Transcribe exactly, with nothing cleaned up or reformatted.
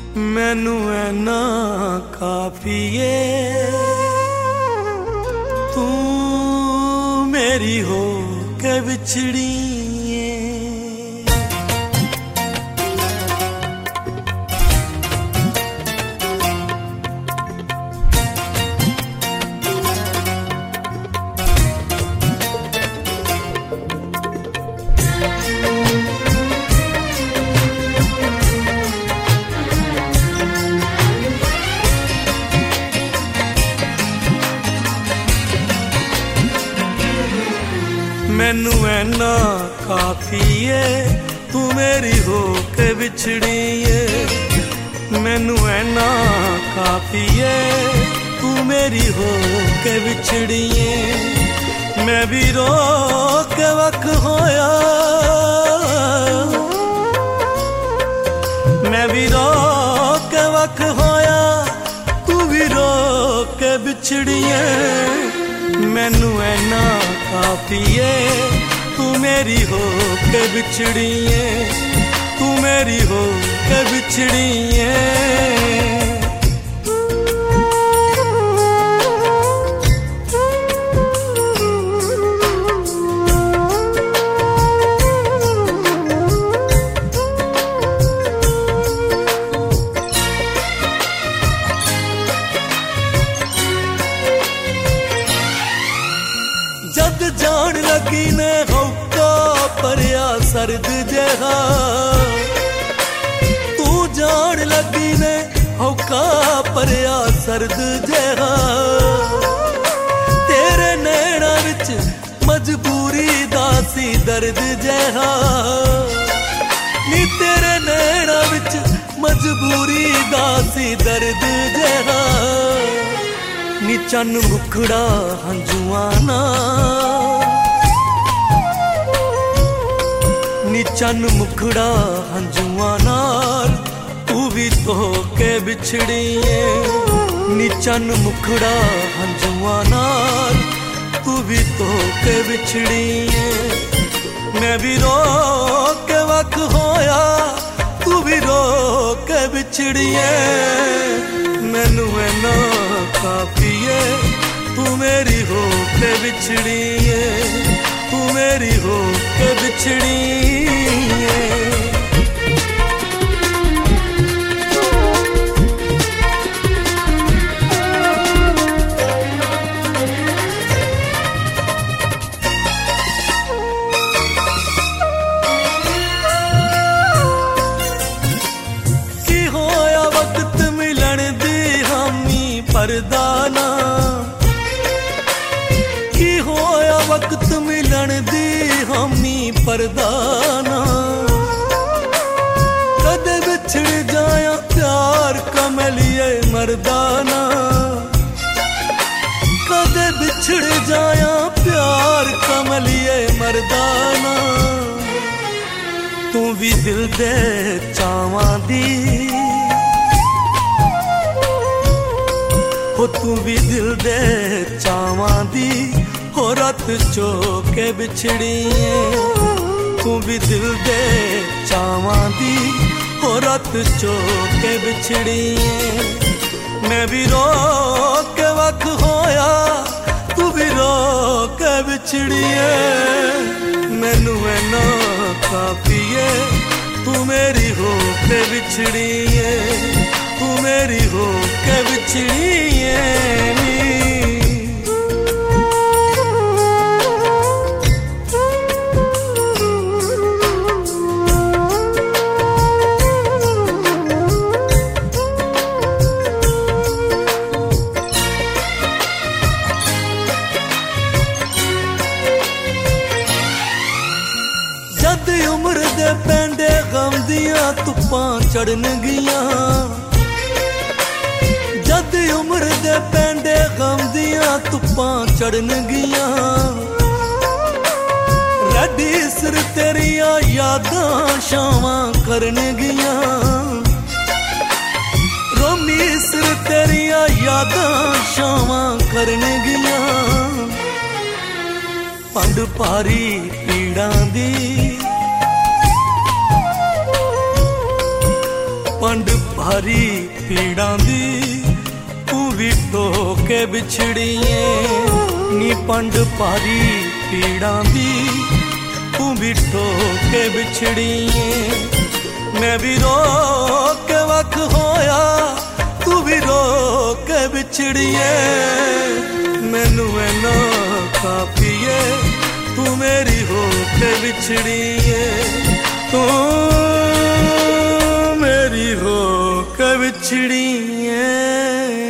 मैनू ऐना काफी है, तू मेरी हो के बिछड़ी मैनू ऐना काफी है, तू मेरी हो के बिछड़ी है। मैनू ऐना काफी है, तू मेरी हो के बिछड़ी है। मैं भी रो के वख होया, मैं भी रो के वख होया, तू भी रो के बिछड़ी है। मैनू ऐना काफी है, तू मेरी हो के बिछड़ी है, तू मेरी हो के बिछड़ी है। जद जान लगी ने हौका परया सर्द जहा, तू जान लगी ने हौका परया सर्द जहा। तेरे नैना विच मजबूरी दासी दर्द जहा, नी तेरे नैना विच मजबूरी दासी दर्द जहा। नी चन मुखड़ा हंजुआना, नी चन मुखड़ा हंजुआना, तू भी तो के बिछड़ी है। नी चन मुखड़ा हंजुआना, तू भी तो के बिछड़ी है। मैं भी रो के वख होया, तू भी रो के बिछड़ी है। मैनू ऐना काफी है, तू मेरी हो के बिछड़ी है, तू मेरी हो के बिछड़ी है। की होया वक्त मिलन दी हामी परदाना, की होया वक्त मिलन दी हामी परदाना। कदे बिछड़ जाया प्यार कमलिए मर्दाना, कदे बिछड़ जाया प्यार कमलिए मर्दाना। तू भी दिल दे चावां दी हो, तू भी दिल दे चावां दी हो, रात चोके बिछड़ी है। तू भी दिल दे चावां दी हो, रात चोके बिछड़ी है। मैं भी रो के वख होया, तू भी रो के बिछड़ी है। मैनू ऐना काफी है, तू मेरी हो के बिछड़ी है, तू मेरी हो के बिछड़ी है। जद उम्र दे पेंडे गम दियां धुप्पां चढ़न गियां, जद उम्र दे पेंडे गम दियां धुप्पां चढ़न गियां। रड्डी सिर तेरिया यादां शावां करन गियां, रोमी सिर तेरिया यादां शावां करन गियां। पंड पारी पीड़ां दी, पंड भारी पीड़ां दी तू भी ढोके बिछड़िए नी पंड भारी पीड़ां दी तू भी ढोके बिछड़िए मैं भी रो के वख होया तू भी रो के बिछड़िए मैनू इन्ना काफी है तू मेरी हो के बिछड़िए तू मेरी हो के बिछड़िए।